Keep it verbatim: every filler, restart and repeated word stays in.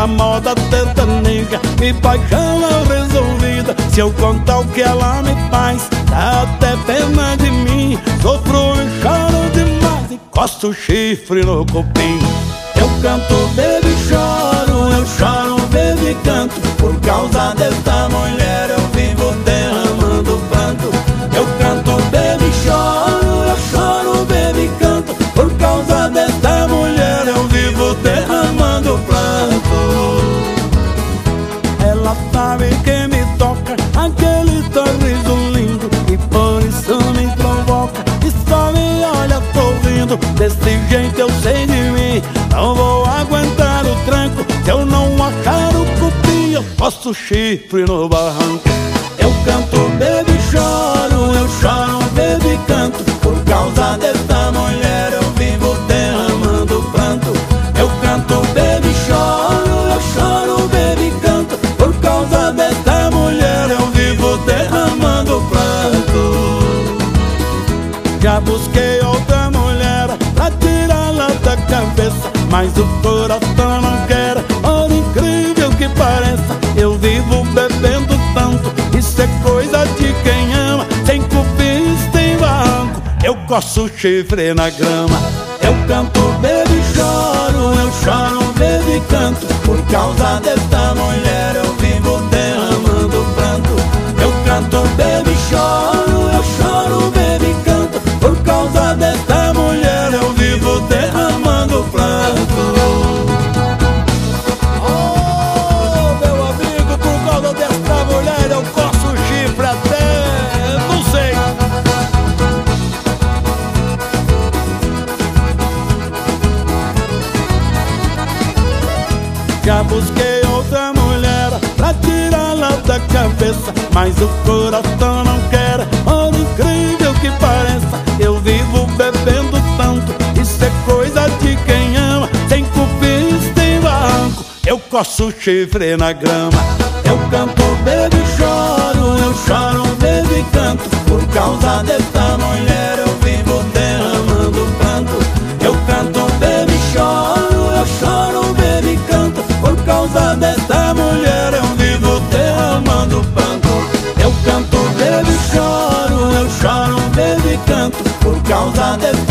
na moda sertaneja e paixão mal resolvida. Se eu contar o que ela me faz, dá até pena de mim. Sofro e choro demais e coço o chifre no cupim. Eu canto, bebo e choro, eu choro, bebo e canto. Por causa desta mulher eu vivo derramando pranto. Eu canto, bebo e choro, eu choro, bebo e canto. Por causa desta mulher eu vivo derramando pranto. Ela sabe que me toca aquele sorriso lindo e por isso me provoca e só me olha sorrindo. Desse jeito eu sei de mim, não vou aguentar o tranco. Se eu não achar o cupim, eu posto o chifre no barranco. Eu canto, bebo e choro, eu choro, bebo e canto. Por causa desta mulher eu vivo derramando pranto. Eu canto, bebo e choro, eu choro, bebo e canto. Por causa desta mulher eu vivo derramando pranto. Já busquei outra mulher pra tirá-la da cabeça, mas o coração não quer, por incrível que pareça. Eu vivo bebendo tanto, isso é coisa de quem ama. Sem cupim, sem barranco, eu coço o chifre na grama. Eu canto, bebo e choro, eu choro, bebo e canto. Por causa desta mulher eu vivo derramando pranto. Eu canto, bebo e choro, eu choro, bebo e canto. Por causa desta mulher eu vivo derramando pranto. Oh, meu amigo, por causa desta mulher eu coço o chifre até... não sei. Já busquei outra mulher pra tirá-la da cabeça, mas o coração não quer, por incrível que pareça. Eu vivo bebendo tanto, isso é coisa de quem ama. Sem cupim, sem barranco, eu coço o chifre na grama. Eu canto, bebo e choro, eu choro, bebo e canto. Por causa desta mulher eu vivo derramando pranto. Eu canto, bebo e choro, eu choro, bebo e canto. Por causa desta mulher eu vivo derramando pranto. Eu canto, bebo e choro, eu choro, bebo e canto. Por causa desta